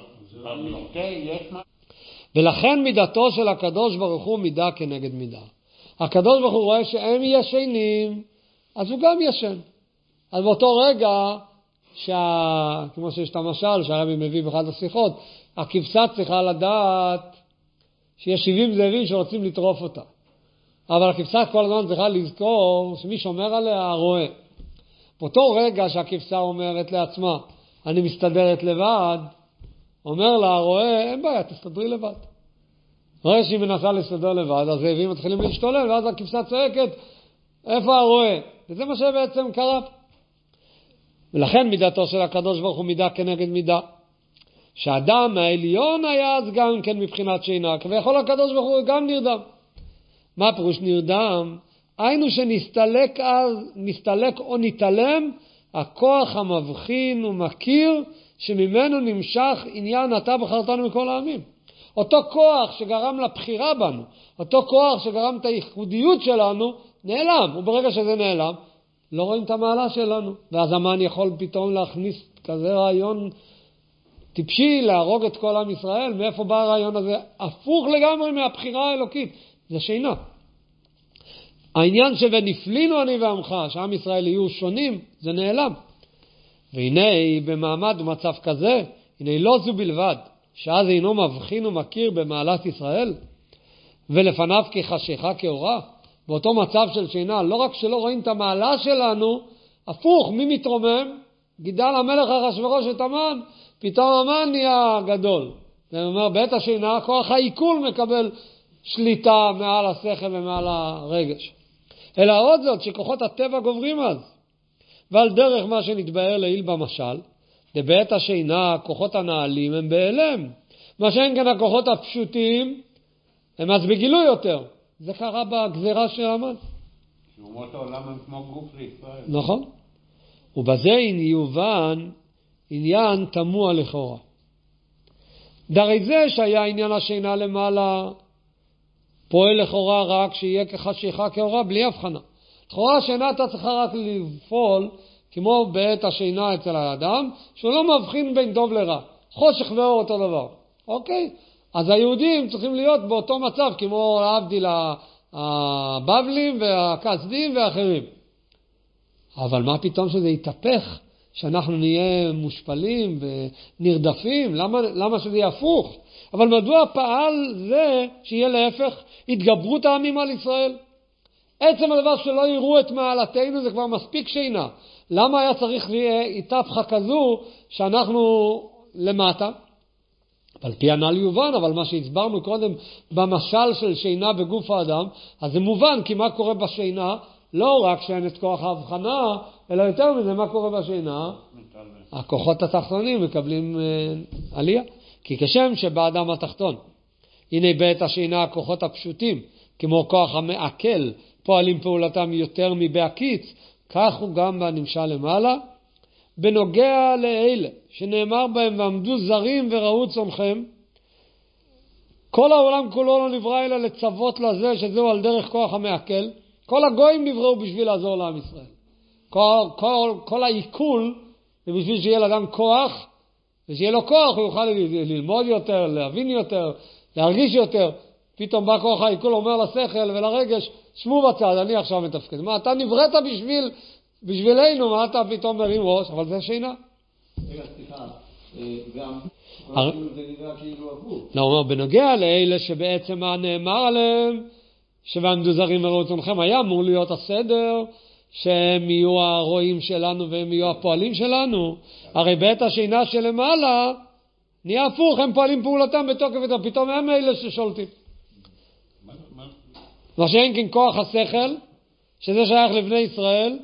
ולכן מידתו של הקדוש ברוך הוא מידה כנגד מידה. הקדוש ברוך הוא רואה שהם ישנים, אז הוא גם ישן. אז באותו רגע, כמו שיש את המשל שהרבי מביא באחד השיחות, הכבשה צריכה לדעת שיש 70 זאבים שרוצים לטרוף אותה. אבל הכבשה כל הזמן צריכה לזכור שמי שומר עליה רואה. באותו רגע שהכבשה אומרת לעצמה, אני מסתדרת לבד, אומר לה הרואה, אין בעיה, תסתדרי לבד. רואה שהיא מנסה להסתדר לבד, הזאבים מתחילים להשתולל, ואז הכבשה צועקת, איפה הרואה? וזה מה שבעצם קרה. ולכן מידתו של הקדוש ברוך הוא מידה כנגד מידה. שהאדם העליון היה אז גם כן מבחינת שינה, ויכול הקדוש ברוך הוא גם נרדם. מה פירוש נרדם? היינו שנסתלק או נתעלם הכוח המבחין ומכיר שממנו נמשך עניין אתה בחרתנו מכל העמים. אותו כוח שגרם לבחירה בנו, אותו כוח שגרם את הייחודיות שלנו, נעלם. וברגע שזה נעלם, לא רואים את המעלה שלנו. ואז המן יכול פתאום להכניס כזה רעיון טיפשי, להרוג את כל עם ישראל. מאיפה בא הרעיון הזה? הפוך לגמרי מהבחירה האלוקית. זה שינה. העניין שבנפלינו אני ועמך, שעם ישראל יהיו שונים, זה נעלם. והנה במעמד ומצב כזה, הנה לא זו בלבד, שאז אינו מבחין ומכיר במעלת ישראל, ולפניו כחשיכה כאורה. באותו מצב של שינה, לא רק שלא רואים את המעלה שלנו, הפוך, מי מתרומם? גידל המלך אחשוורוש את המן, פתאום המן נהיה גדול. זה אומר, בעת השינה, כוח העיכול מקבל שליטה מעל השכל ומעל הרגש. אלא עוד זאת, שכוחות הטבע גוברים אז. ועל דרך מה שנתבהר לעיל במשל, בעת השינה, כוחות הנעלים הם בהיעלם. מה שאין כאן הכוחות הפשוטים, הם אז בגילוי יותר. זה קרה בגזירה של המן. שאומות העולם הם כמו גוף לישראל. נכון. ובזה יובן עניין תמוה לכאורה. דרי זה שהיה עניין השינה למעלה, פועל לכאורה רק שיהיה כחשיכה כאורה בלי הבחנה. לכאורה השינה אתה צריכה רק לפעול כמו בעת השינה אצל האדם, שהוא לא מבחין בין טוב לרע. חושך ואור אותו דבר. אוקיי? אז היהודים צריכים להיות באותו מצב כמו להבדיל הבבלים והכסדים ואחרים. אבל מה פתאום שזה יתהפך? שאנחנו נהיה מושפלים ונרדפים? למה שזה יהפוך? אבל מדוע פעל זה שיהיה להפך התגברות העמים על ישראל? עצם הדבר שלא יראו את מעלתנו זה כבר מספיק שינה. למה היה צריך התהפכה כזו שאנחנו למטה? על פי הנ"ל יובן, אבל מה שהסברנו קודם במשל של שינה בגוף האדם, אז זה מובן, כי מה קורה בשינה? לא רק שאין את כוח ההבחנה, אלא יותר מזה, מה קורה בשינה? הכוחות התחתונים מקבלים עלייה. כי כשם שבאדם התחתון, הנה בעת השינה הכוחות הפשוטים, כמו כוח המעכל, פועלים פעולתם יותר מבהקיץ, כך הוא גם בנמשל למעלה. בנוגע לאלה שנאמר בהם ועמדו זרים וראו צונכם, כל העולם כולו לא נברא אלא לצוות לזה שזהו על דרך כוח המעכל. כל הגויים נבראו בשביל לעזור לעם ישראל. כל העיכול זה בשביל שיהיה לאדם כוח, ושיהיה לו כוח הוא יוכל ללמוד יותר, להבין יותר, להרגיש יותר. פתאום בא כוח העיכול, אומר לשכל ולרגש, שמו בצד, אני עכשיו מתפקד. מה, אתה נבראת בשבילנו, מה אתה פתאום מרים ראש? אבל זה שינה. רגע, סליחה, גם זה נראה כאילו עבור. לא, אומר, בנוגע לאלה שבעצם מה נאמר עליהם, שוועמדו זרים וראו צונכם, היה אמור להיות הסדר שהם יהיו הרועים שלנו והם יהיו הפועלים שלנו. הרי בעת השינה שלמעלה נהיה הפוך, הם פועלים פעולתם בתוקף יותר, פתאום הם אלה ששולטים. מה שאין כן כוח השכל, שזה שייך לבני ישראל,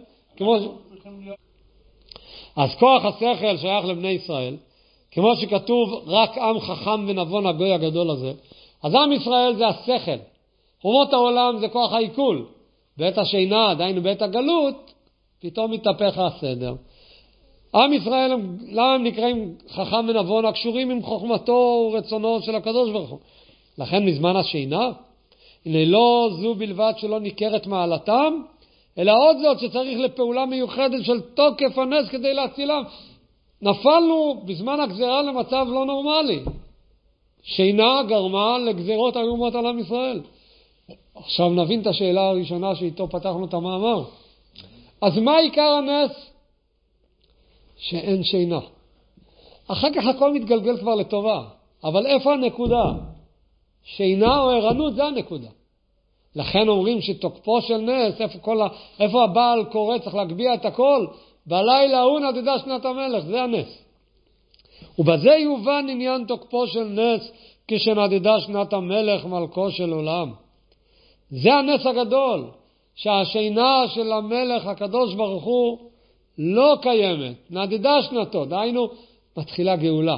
אז כוח השכל שייך לבני ישראל, כמו שכתוב רק עם חכם ונבון הגוי הגדול הזה, אז עם ישראל זה השכל, אומות העולם זה כוח העיכול. בעת השינה, דהיינו בעת הגלות, פתאום מתהפך הסדר. עם ישראל, למה הם נקראים חכם ונבון? הקשורים עם חוכמתו ורצונו של הקדוש ברוך הוא. לכן מזמן השינה, הנה לא זו בלבד שלא ניכרת מעלתם, אלא עוד זאת שצריך לפעולה מיוחדת של תוקף הנס כדי להצילם. נפלנו בזמן הגזרה למצב לא נורמלי. שינה גרמה לגזרות איומות על עם ישראל. עכשיו נבין את השאלה הראשונה שאיתו פתחנו את המאמר. אז מה עיקר הנס? שאין שינה. אחר כך הכל מתגלגל כבר לטובה. אבל איפה הנקודה? שינה או ערנות זה הנקודה. לכן אומרים שתוקפו של נס, איפה הבעל קורא, צריך להגביע את הכל, בלילה הוא נדדה שנת המלך, זה הנס. ובזה יובן עניין תוקפו של נס, כשנדדה שנת המלך מלכו של עולם. זה הנס הגדול, שהשינה של המלך הקדוש ברוך הוא לא קיימת, נדדה שנתו, דהיינו מתחילה גאולה,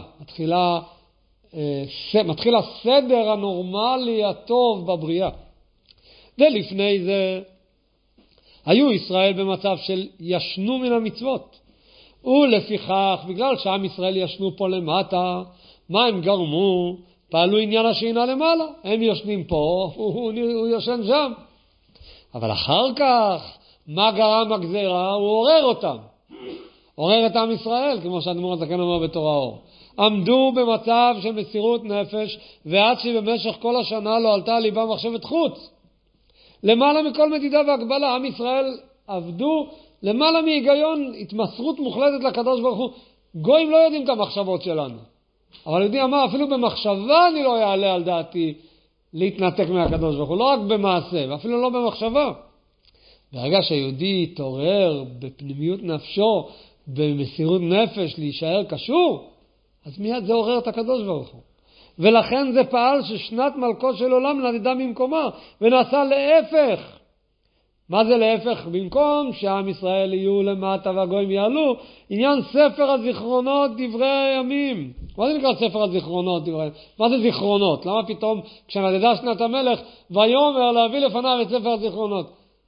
מתחיל הסדר הנורמלי הטוב בבריאה. ולפני זה היו ישראל במצב של ישנו מן המצוות, ולפיכך בגלל שעם ישראל ישנו פה למטה, מה הם גרמו? פעלו עניין השינה למעלה, הם ישנים פה, הוא ישן שם. אבל אחר כך מה גרם הגזרה? הוא עורר אותם, עורר את עם ישראל, כמו שהאדמו"ר הזקן אומר בתורה אור. עמדו במצב של מסירות נפש, ועד שבמשך כל השנה לא עלתה ליבם מחשבת חוץ. למעלה מכל מדידה והגבלה, עם ישראל עבדו למעלה מהיגיון, התמסרות מוחלטת לקדוש ברוך הוא. גויים לא יודעים את המחשבות שלנו, אבל יודעים מה, אפילו במחשבה אני לא יעלה על דעתי להתנתק מהקדוש ברוך הוא, לא רק במעשה, ואפילו לא במחשבה. ברגע שהיהודי יתעורר בפנימיות נפשו, במסירות נפש, להישאר קשור, אז מיד זה עורר את הקדוש ברוך הוא. ולכן זה פעל ששנת מלכו של עולם נדדה ממקומה, ונעשה להפך. מה זה להפך? במקום שעם ישראל יהיו למטה והגויים יעלו, עניין ספר הזיכרונות דברי הימים. מה זה נקרא ספר הזיכרונות דברי הימים? מה זה זיכרונות? למה פתאום כשנדדה שנת המלך ויאמר להביא לפניו את ספר הזיכרונות?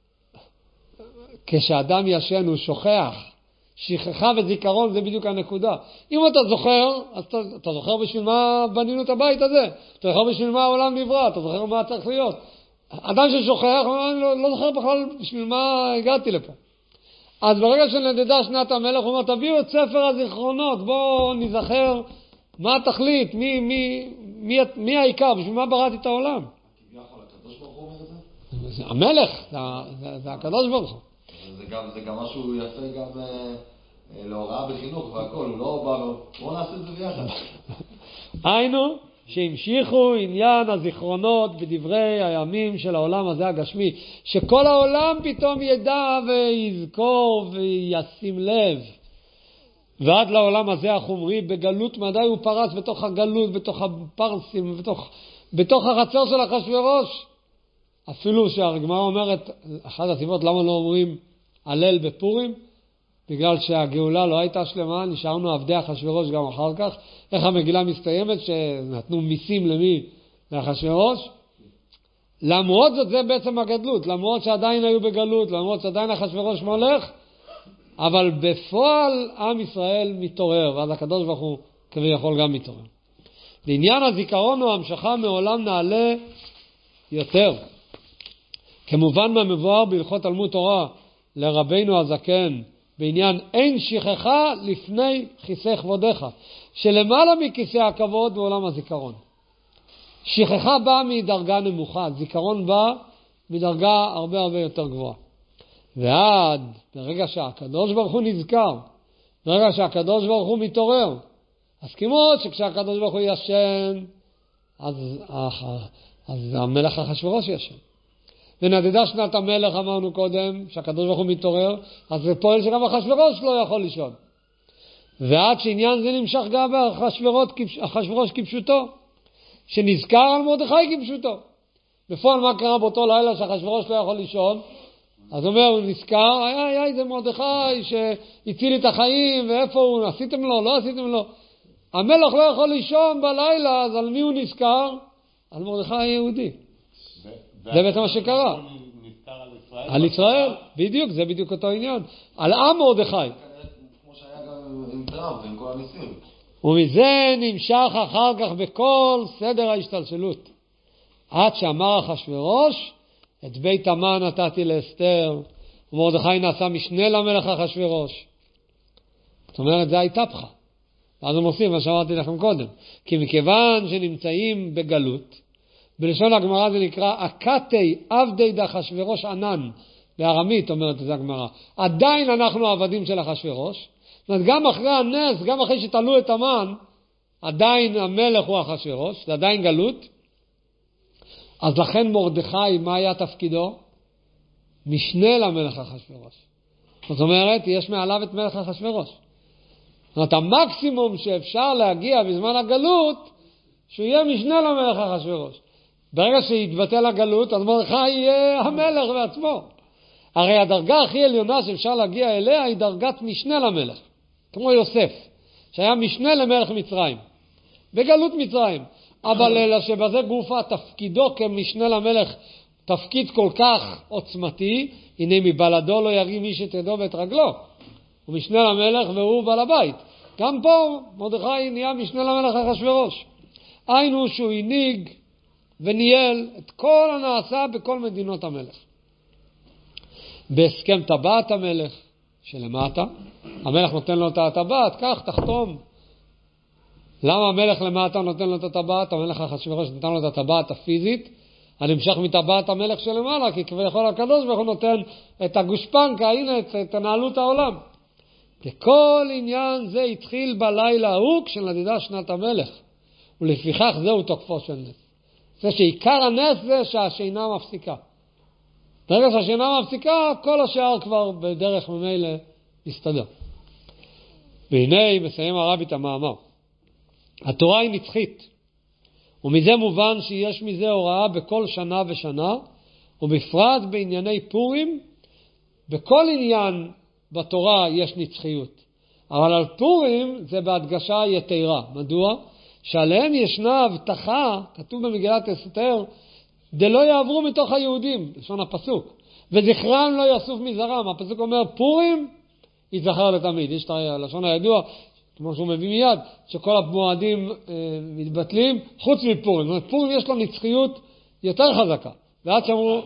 כשאדם ישן הוא שוכח. שכחה וזיכרון זה בדיוק הנקודה. אם אתה זוכר, אז אתה זוכר בשביל מה בנינו את הבית הזה. אתה זוכר בשביל מה העולם נברא, אתה זוכר מה צריך להיות. אדם ששוכח, אני לא זוכר בכלל בשביל מה הגעתי לפה. אז ברגע שנדדה שנת המלך, הוא אומר, תביאו את ספר הזיכרונות, בואו נזכר מה התכלית, מי העיקר, בשביל מה בראתי את העולם. הקדוש ברוך הוא אומר את זה? זה המלך, זה הקדוש ברוך הוא. זה גם משהו יפה גם להוראה בחינוך והכל, הוא לא בא, בואו נעשה את זה ביחד. היינו, שהמשיכו עניין הזיכרונות בדברי הימים של העולם הזה הגשמי, שכל העולם פתאום ידע ויזכור וישים לב. ועד לעולם הזה החומרי, בגלות מדי הוא פרץ בתוך הגלות, בתוך הפרסים, בתוך החצר של אחשוורוש. אפילו שהגמרא אומרת, אחת הסיבות למה לא אומרים הלל בפורים, בגלל שהגאולה לא הייתה שלמה, נשארנו עבדי אחשוורוש גם אחר כך. איך המגילה מסתיימת? שנתנו מיסים למי? לאחשוורוש. למרות זאת זה בעצם הגדלות, למרות שעדיין היו בגלות, למרות שעדיין אחשוורוש מולך, אבל בפועל עם ישראל מתעורר, ואז הקדוש ברוך הוא כביכול גם מתעורר. לעניין הזיכרון או המשכה מעולם נעלה יותר. כמובן מהמבואר בהלכות תלמוד תורה לרבינו הזקן, בעניין אין שכחה לפני כיסא כבודך, שלמעלה מכיסא הכבוד בעולם הזיכרון. שכחה באה מדרגה נמוכה, זיכרון בא מדרגה הרבה הרבה יותר גבוהה. ועד ברגע שהקדוש ברוך הוא נזכר, ברגע שהקדוש ברוך הוא מתעורר, אז כמו שכשהקדוש ברוך הוא ישן, אז המלך אחשוורוש ישן. ונדדה שנת המלך, אמרנו קודם, שהקדוש ברוך הוא מתעורר, אז זה פועל שגם אחשוורוש לא יכול לישון. ועד שעניין זה נמשך גם באחשוורוש כפשוטו, שנזכר על מרדכי כפשוטו. בפועל מה קרה באותו לילה שאחשוורוש לא יכול לישון? אז אומר, הוא נזכר, היה איזה מרדכי שהציל את החיים, ואיפה הוא, עשיתם לו, לא עשיתם לו. המלך לא יכול לישון בלילה, אז על מי הוא נזכר? על מרדכי היהודי. זה בעצם מה שקרה. על ישראל, בדיוק, זה בדיוק אותו עניין. על עם מרדכי. כמו שהיה גם טראמפ עם כל הניסים. ומזה נמשך אחר כך בכל סדר ההשתלשלות. עד שאמר אחשוורוש, את בית המן נתתי לאסתר, ומרדכי נעשה משנה למלך אחשוורוש. זאת אומרת, זה ההתהפכה. אז הם עושים מה שאמרתי לכם קודם. כי מכיוון שנמצאים בגלות, בלשון הגמרא זה נקרא אקתי עבדי דאחשוורוש ענן. בארמית אומרת את זה הגמרא. עדיין אנחנו עבדים של אחשוורוש. זאת אומרת, גם אחרי הנס, גם אחרי שתלו את המן, עדיין המלך הוא אחשוורוש, זה עדיין גלות. אז לכן מרדכי, מה היה תפקידו? משנה למלך אחשוורוש. זאת אומרת, יש מעליו את מלך אחשוורוש. זאת אומרת, המקסימום שאפשר להגיע בזמן הגלות, שהוא יהיה משנה למלך אחשוורוש. ברגע שיתבטל הגלות, אז מרדכי יהיה המלך בעצמו. הרי הדרגה הכי עליונה שאפשר להגיע אליה היא דרגת משנה למלך. כמו יוסף, שהיה משנה למלך מצרים. בגלות מצרים. אבל אלא שבזה גופה תפקידו כמשנה למלך, תפקיד כל כך עוצמתי, הנה מבלדו לא ירים איש את ידו ואת רגלו. הוא משנה למלך והוא בעל הבית. גם פה מרדכי נהיה משנה למלך אחשוורוש. היינו שהוא הנהיג וניהל את כל הנעשה בכל מדינות המלך. בהסכם טבעת המלך שלמטה, המלך נותן לו את הטבעת, כך תחתום. למה המלך למטה נותן לו את הטבעת? המלך אחשוורוש נתן לו את הטבעת הפיזית, הנמשך מטבעת המלך שלמעלה, כי כביכול הקדוש ברוך הוא נותן את הגושפנקה, הנה את הנהלות העולם. וכל עניין זה התחיל בלילה ההוא כשנדדה שנת המלך, ולפיכך זהו תוקפו של נס. זה שעיקר הנס זה שהשינה מפסיקה. ברגע שהשינה מפסיקה, כל השאר כבר בדרך ממילא מסתדר. והנה מסיים הרבי את המאמר. התורה היא נצחית, ומזה מובן שיש מזה הוראה בכל שנה ושנה, ובפרט בענייני פורים, בכל עניין בתורה יש נצחיות. אבל על פורים זה בהדגשה יתרה. מדוע? שעליהם ישנה הבטחה, כתוב במגילת אסתר, דלא יעברו מתוך היהודים, לשון הפסוק, וזכרם לא יסוף מזרם. הפסוק אומר פורים יזכר לתמיד. יש את הלשון הידוע, כמו שהוא מביא מיד, שכל המועדים מתבטלים חוץ מפורים. זאת אומרת, פורים יש לו נצחיות יותר חזקה. ועד שאמרו,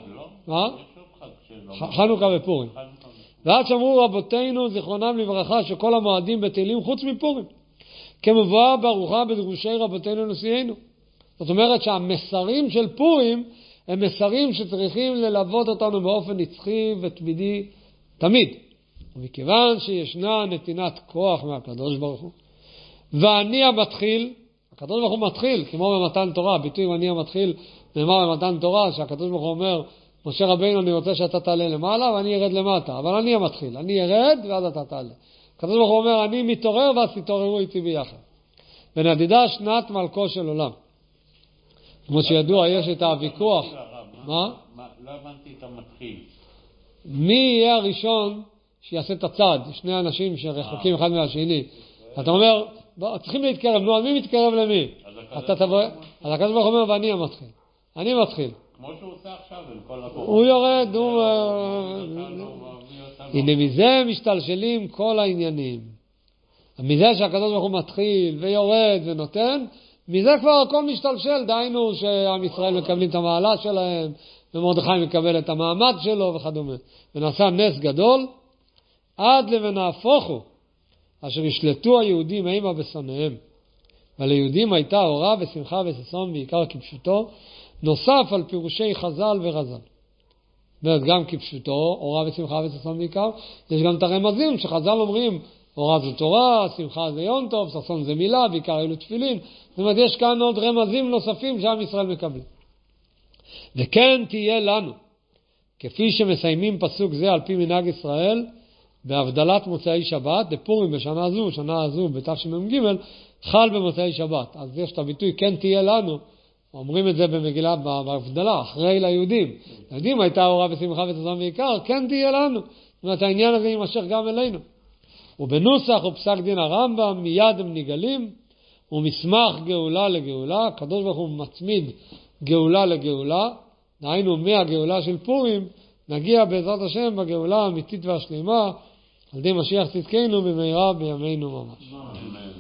חנוכה ופורים. ועד שאמרו רבותינו זיכרונם לברכה שכל המועדים בטלים חוץ מפורים, כמובא בארוחה בדרושי רבותינו נשיאנו. זאת אומרת שהמסרים של פורים הם מסרים שצריכים ללוות אותנו באופן נצחי ותמידי תמיד. ומכיוון שישנה נתינת כוח מהקדוש ברוך הוא, ואני המתחיל, הקדוש ברוך הוא מתחיל, כמו במתן תורה, ביטוי אני המתחיל נאמר במתן תורה, שהקדוש ברוך הוא אומר, משה רבינו אני רוצה שאתה תעלה למעלה ואני ארד למטה, אבל אני המתחיל, אני ארד ואז אתה תעלה. הקדוש ברוך הוא אומר, אני מתעורר ואז תתעוררו איתי ביחד. ונדידה שנת מלכו של עולם. כמו שידוע, יש את הוויכוח. מה? לא הבנתי את המתחיל. מי יהיה הראשון שיעשה את הצעד? שני אנשים שרחוקים אחד מהשני. אתה אומר, צריכים להתקרב. נו, מי מתקרב למי? אז הקדוש ברוך הוא אומר, ואני המתחיל. אני מתחיל. כמו שהוא עושה עכשיו עם כל הקורא. הוא יורד, הנה מזה משתלשלים כל העניינים. מזה שהקדוש ברוך הוא מתחיל ויורד ונותן, מזה כבר הכל משתלשל. דהיינו שעם ישראל מקבלים את המעלה שלהם, ומרדכי מקבל את המעמד שלו וכדומה. ונעשה נס גדול, עד לבנהפוכו, אשר ישלטו היהודים אימה בשונאיהם. וליהודים הייתה אורה ושמחה וששון בעיקר כפשוטו, נוסף על פירושי חז"ל ורז"ל. זאת גם כפשוטו, אורה ושמחה וששון בעיקר, יש גם את הרמזים שחז"ל אומרים, אורה זה תורה, שמחה זה יום טוב, ששון זה מילה, בעיקר אלו תפילין. זאת אומרת, יש כאן עוד רמזים נוספים שעם ישראל מקבלים. וכן תהיה לנו, כפי שמסיימים פסוק זה על פי מנהג ישראל, בהבדלת מוצאי שבת, בפורים בשנה זו, שנה הזו בתשמ"ג, חל במוצאי שבת. אז יש את הביטוי, כן תהיה לנו, אומרים את זה במגילה, בהבדלה, אחרי ליהודים. ליהודים הייתה אורה ושמחה וששון בעיקר, כן תהיה לנו. זאת אומרת, העניין הזה יימשך גם אלינו. ובנוסח ופסק דין הרמב"ם, מיד הם נגלים, ומסמך גאולה לגאולה, הקדוש ברוך הוא מצמיד גאולה לגאולה, דהיינו מהגאולה של פורים, נגיע בעזרת השם בגאולה האמיתית והשלימה, על די משיח צדקנו במהרה בימינו ממש. אמן.